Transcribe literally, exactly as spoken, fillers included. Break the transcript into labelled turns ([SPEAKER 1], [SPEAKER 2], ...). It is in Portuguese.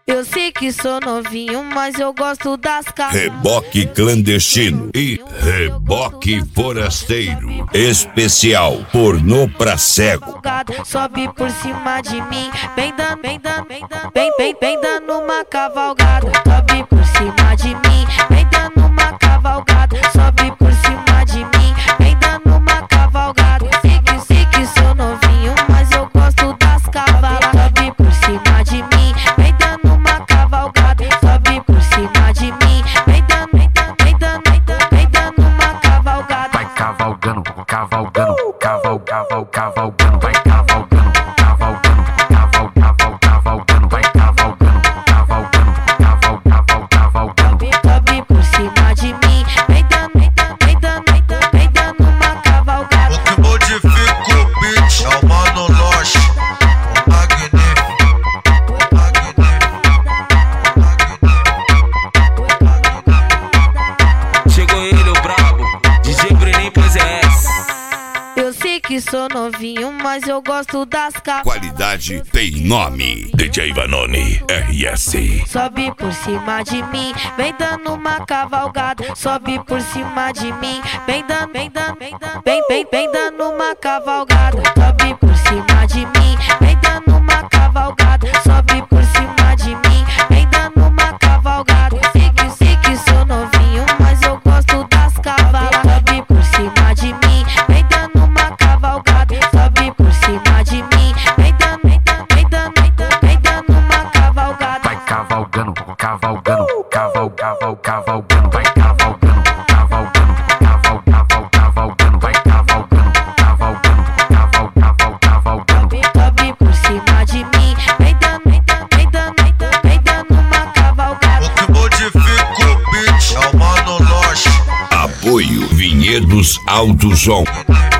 [SPEAKER 1] Eu sei que sou novinho, mas eu gosto das caras.
[SPEAKER 2] Reboque clandestino e reboque forasteiro. Especial pornô pra cego.
[SPEAKER 1] Sobe por cima de mim, vem dando, vem dando, vem dando, vem, vem, vem dando uma cavalgada. Sobe por cima de mim, vem dando uma cavalgada. Sobe por cima de mim, vem dando uma cavalgada. Sei que, sei que sou novinho, mas eu gosto das cavalas. Sobe por cima de mim, vem dando uma cavalgada. Sobe por cima de mim, vem dando, vem dando, vem dando, vem dando, vem dando uma cavalgada.
[SPEAKER 3] Vai cavalgando, cavalgando, caval, caval, cavalgando, vai cavalgando, cavalgando, caval, caval, cavalgando, vai cavalgando, cavalgando, caval, caval, cavalgando.
[SPEAKER 1] Sobe por cima de mim, vem dando, vem dando, vem dando, vem dando, vem dando uma cavalgada.
[SPEAKER 4] O que modifica o beat é o Mano Loche, o magnífico, o magnífico, o magnífico.
[SPEAKER 5] Chegou ele, o brabo, D J Brenin, pois é essa.
[SPEAKER 1] Eu sei que sou novinho, mas eu gosto das capas.
[SPEAKER 2] Qualidade tem nome. D J Vanoni, R S.
[SPEAKER 1] Sobe por cima de mim, vem dando uma cavalgada. Sobe por cima de mim, vem dando, vem dando, vem dando, vem, vem, vem dando uma cavalgada. Sobe por cima de mim, vem dando uma cavalgada. Sobe por cima de mim, vem dando uma cavalgada. Sei que, sei que sou novinho, mas eu gosto das cavalas. Sobe por cima de mim, vem dando uma cavalgada. Sobe por cima de mim, vem dando, vem dando, vem dando, vem dando, vem dando uma cavalgada.
[SPEAKER 3] Vai cavalgando, cavalgando, caval, caval, cavalgando, vai cavalgando, cavalgando, caval, caval, cavalgando, vai cavalgando, cavalgando, caval, caval, cavalgando.
[SPEAKER 1] Sobe por cima de mim, vem dando, vem dando, vem dando, vem dando, vem dando uma cavalgada.
[SPEAKER 4] O que modifica o beat é o Mano Loche.
[SPEAKER 2] Apoio Vinhedos Alto Som.